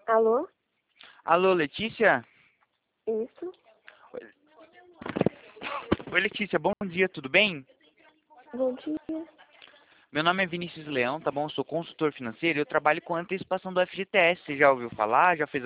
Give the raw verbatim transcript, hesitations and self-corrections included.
Alô? Alô, Letícia? Isso? Oi, Letícia, bom dia, tudo bem? Bom dia. Meu nome é Vinícius Leão, tá bom? Eu sou consultor financeiro e eu trabalho com antecipação do F G T S. Você já ouviu falar? Já fez